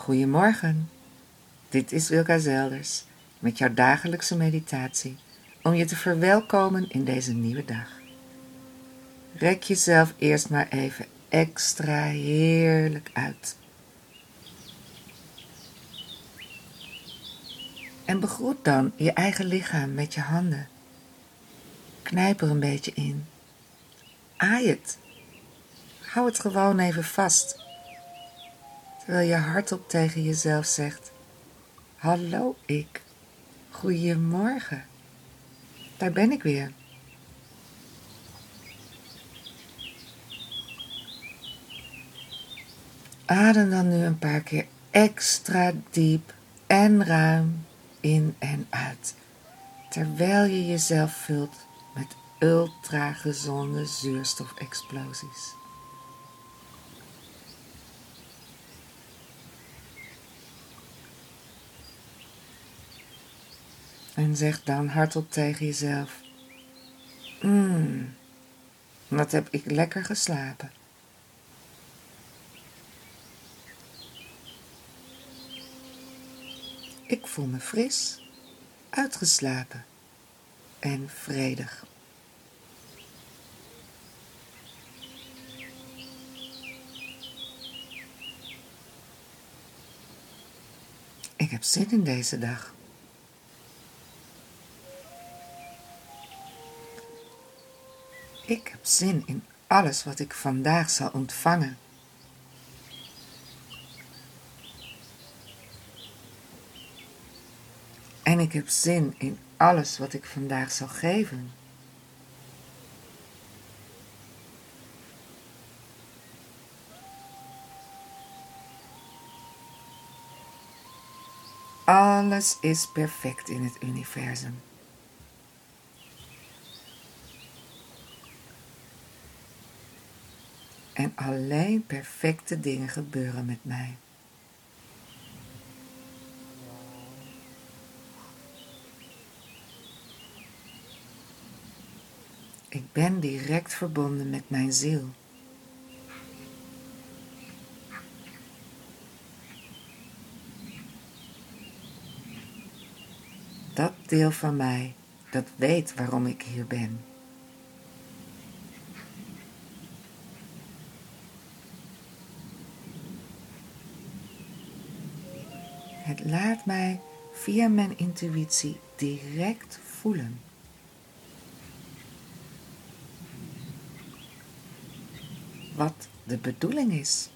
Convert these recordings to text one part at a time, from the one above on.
Goedemorgen, dit is Wilka Zelders met jouw dagelijkse meditatie om je te verwelkomen in deze nieuwe dag. Rek jezelf eerst maar even extra heerlijk uit. En begroet dan je eigen lichaam met je handen. Knijp er een beetje in. Aai het. Hou het gewoon even vast. Terwijl je hardop tegen jezelf zegt: hallo ik, goedemorgen, daar ben ik weer. Adem dan nu een paar keer extra diep en ruim in en uit, terwijl je jezelf vult met ultra gezonde zuurstofexplosies. En zeg dan hardop tegen jezelf: wat heb ik lekker geslapen. Ik voel me fris, uitgeslapen en vredig. Ik heb zin in deze dag. Ik heb zin in alles wat ik vandaag zal ontvangen. En ik heb zin in alles wat ik vandaag zal geven. Alles is perfect in het universum. En alleen perfecte dingen gebeuren met mij. Ik ben direct verbonden met mijn ziel. Dat deel van mij dat weet waarom ik hier ben. Het laat mij via mijn intuïtie direct voelen. Wat de bedoeling is.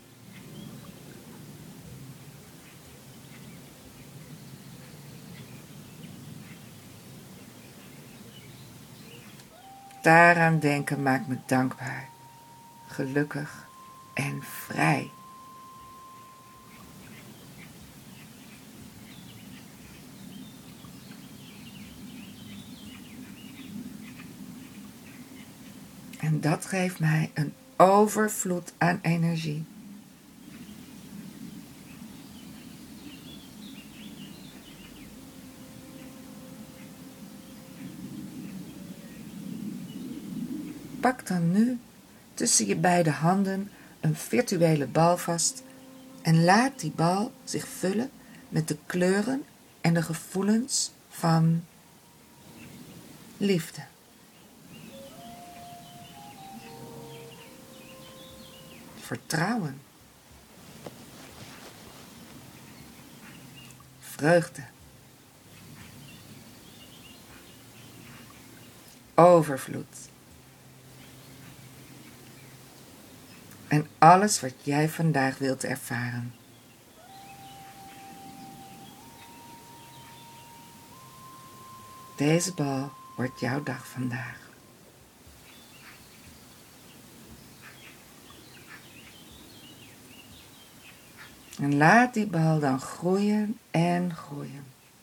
Daaraan denken maakt me dankbaar, gelukkig en vrij. En dat geeft mij een overvloed aan energie. Pak dan nu tussen je beide handen een virtuele bal vast en laat die bal zich vullen met de kleuren en de gevoelens van liefde, vertrouwen, vreugde, overvloed en alles wat jij vandaag wilt ervaren. Deze bal wordt jouw dag vandaag. En laat die bal dan groeien en groeien.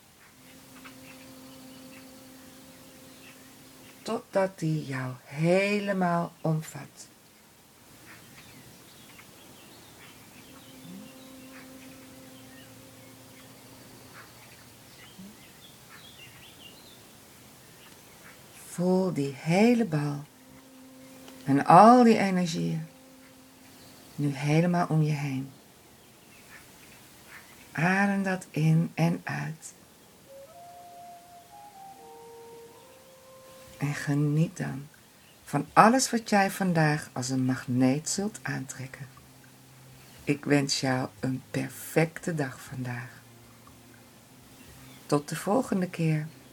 Totdat die jou helemaal omvat. Voel die hele bal en al die energieën nu helemaal om je heen. Adem dat in en uit. En geniet dan van alles wat jij vandaag als een magneet zult aantrekken. Ik wens jou een perfecte dag vandaag. Tot de volgende keer.